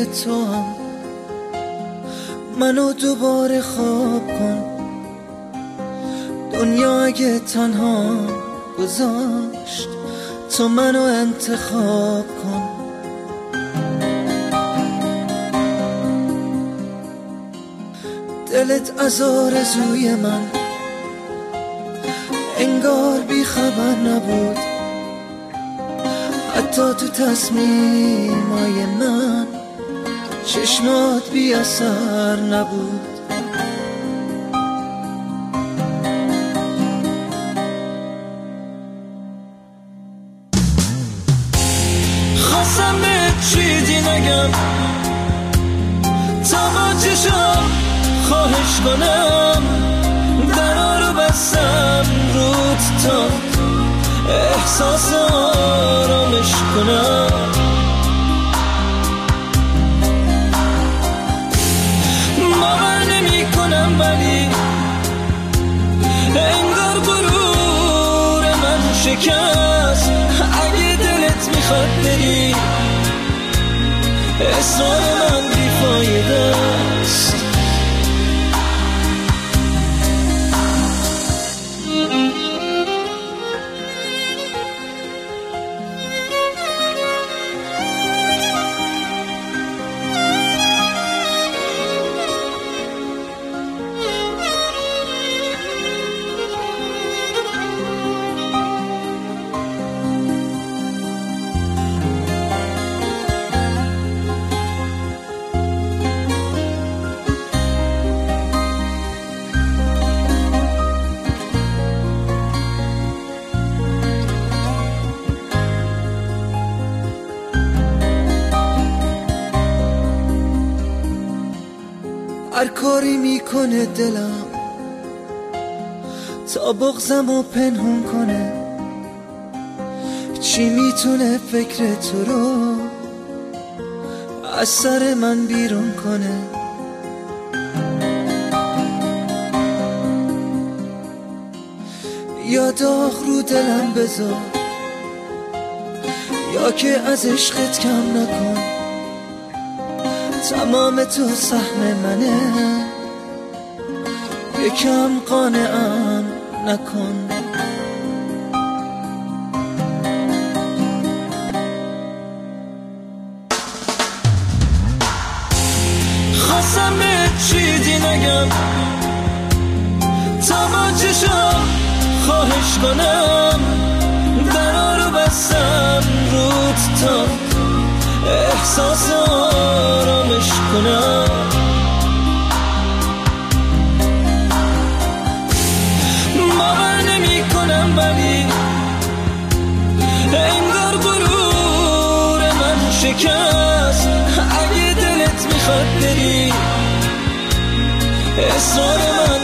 تو هم منو دوباره خواب کن. دنیا اگه تنها گذاشت تو منو انتخاب کن. دلت از آرزوی من انگار بی خبر نبود، حتی تو تصمیمای من چشمات بی اثر نبود. خواستم به چیزی نگم تا با چشم خواهش کنم، درا رو بستم رود تا احساس آرامش کنم. باور نمی کنم ولی انگار غرور من شکست. اگه دلت میخواد بری اصرار من بیفایده است. هر کاری میکنه دلم تا بغضمو پنهون کنه، چی میتونه فکر تو رو از سر من بیرون کنه. یا داغ رو دلم بذار یا که از عشقت کم نکن. تمام تو سهم منه یکم قانعم نکن. خواستم به چیزی نگم تا با چشم خواهش کنم، درا رو بستم رود تا احساس آرامش کنم. باور نمی کنم ولی انگار غرور من شکست. اگه دلت میخواد بری اصرار من